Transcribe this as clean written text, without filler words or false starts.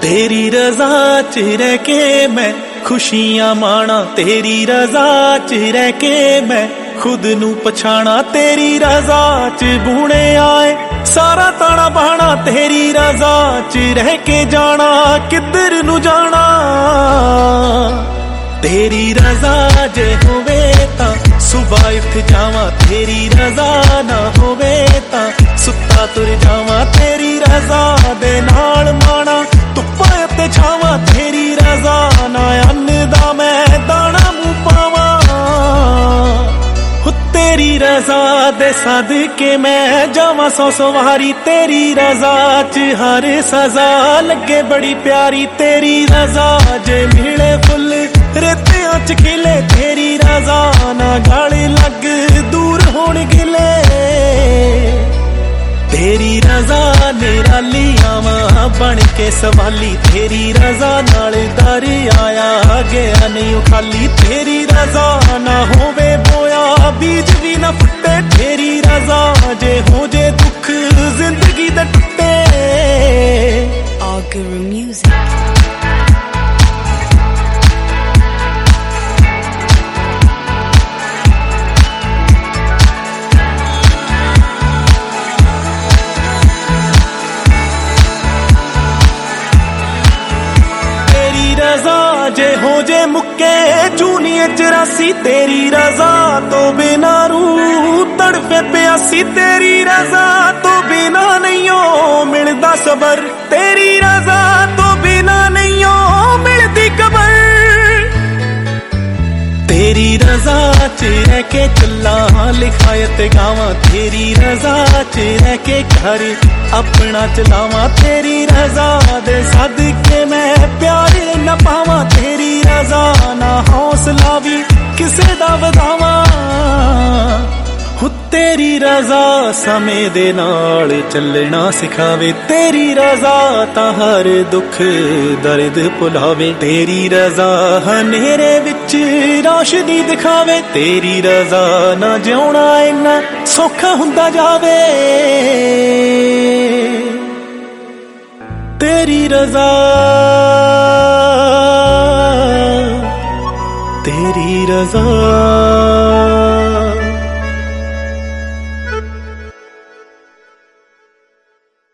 तेरी रजा च रह के मैं खुशियां माणा, तेरी रजा च रह के मैं खुद नू पछाणा, तेरी रजा च बूणे आए सारा ताना बहाना, तेरी रजा च रह के जाना किधर नू जाना। तेरी रजा जे होवे तां सुबह उठ जावां, तेरी रजा ना होवे तां सुत्ता तुर जावां, तेरी रजा दे नाल माणा धुप्पां ते छावां, तेरी रजा ना अन्न दा मैं दाना मूंह पावां। तेरी रजा दे सदके मैं जावां सौ सवारी, तेरी रजा च हर सजा लगे बड़ी प्यारी, तेरी रजा जे मिले फुल रेतियां च खिले, तेरी रजा ना गाली लग दूर होण गिले। तेरी रजा निराली आवां बन के सवाली, तेरी रजा नाल दर आया गया नहीं खाली, तेरी रजा ना होवे बोया बीज भी ना फुटे, तेरी रजा जे हो जे दुख जिंदगी दे टुटे। Guru Music। जे हो जे मुक्के जूनिए 84, तेरी रजा तो बिना रूह तड़पे प्यासी, तेरी रजा तो बिना नहीं हो मिलदा सबर, तेरी रजा तो बिना नहीं हो मिलदी कबर। तेरी रजा च रह के चला लिखायत गावां, तेरी रजा च रह के घर अपना चलावां, तेरी रजा दे सदके मैं प्यार न पावां, तेरी रजा ना हौसला भी किसे दा वधावां। तेरी रजा समय दे नाल चलना सिखावे, तेरी रजा तां हर दुख दर्द भुलावे, तेरी रजा हनेरे विच रोशनी दिखावे, तेरी रजा ना जिउणा इन्ना सौखा हुंदा जावे। तेरी रजा, तेरी रजा।